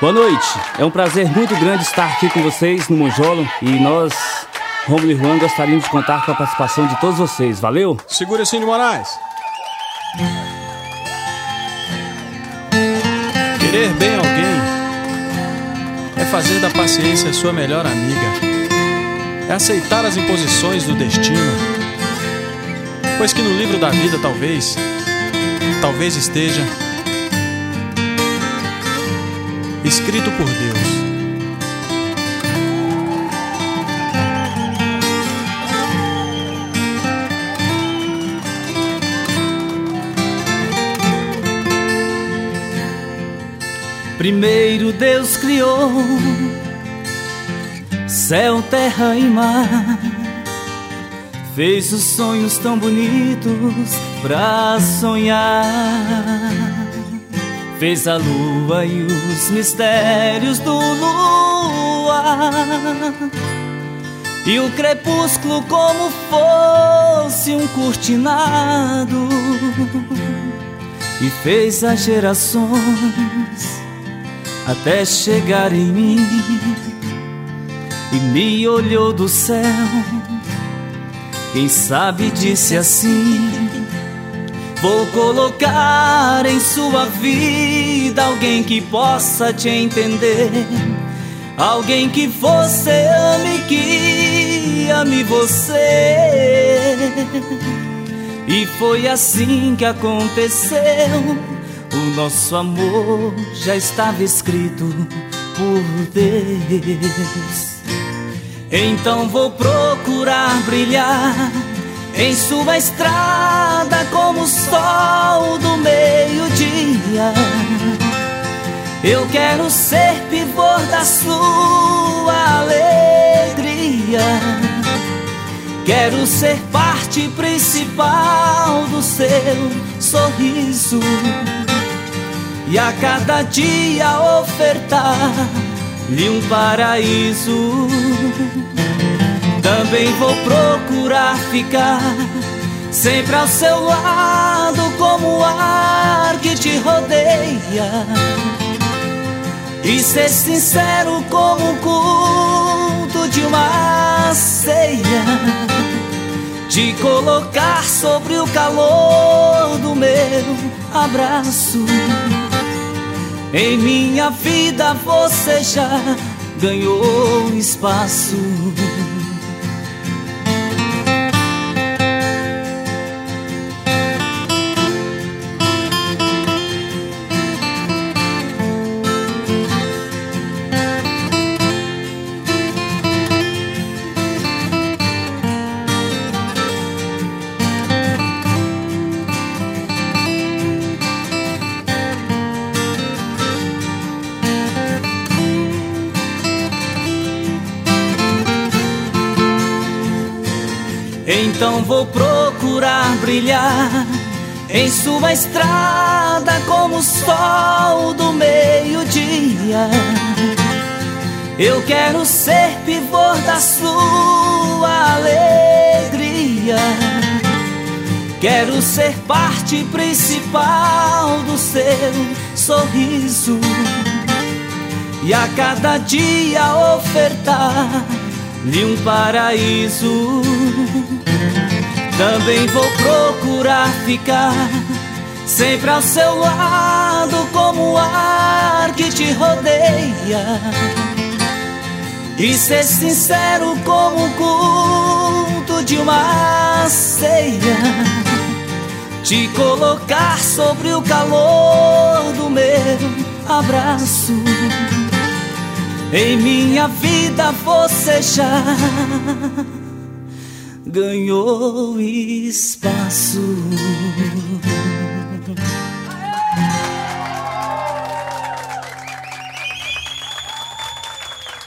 Boa noite, é um prazer muito grande estar aqui com vocês no Monjolo e nós, Rômulo e Juan, gostaríamos de contar com a participação de todos vocês, valeu? Segura assim de Moraes. Querer bem alguém é fazer da paciência sua melhor amiga, é aceitar as imposições do destino, pois que no livro da vida talvez esteja escrito por Deus. Primeiro Deus criou céu, terra e mar, fez os sonhos tão bonitos pra sonhar, fez a lua e os mistérios do luar, e o crepúsculo como fosse um cortinado, e fez as gerações até chegar em mim, e me olhou do céu. Quem sabe disse assim: vou colocar em sua vida alguém que possa te entender, alguém que você ame, que ame você. E foi assim que aconteceu. O nosso amor já estava escrito por Deus. Então vou procurar brilhar em sua estrada como o sol do meio-dia. Eu quero ser pivô da sua alegria, quero ser parte principal do seu sorriso, e a cada dia ofertar-lhe um paraíso. Também vou procurar ficar sempre ao seu lado, como o ar que te rodeia, e ser sincero como o culto de uma ceia, te colocar sobre o calor do meu abraço. Em minha vida você já ganhou espaço. Então vou procurar brilhar em sua estrada como o sol do meio-dia. Eu quero ser pivô da sua alegria, quero ser parte principal do seu sorriso, e a cada dia ofertar-lhe um paraíso. Também vou procurar ficar sempre ao seu lado, como o ar que te rodeia, e ser sincero como o culto de uma ceia, te colocar sobre o calor do meu abraço. Em minha vida você já ganhou espaço.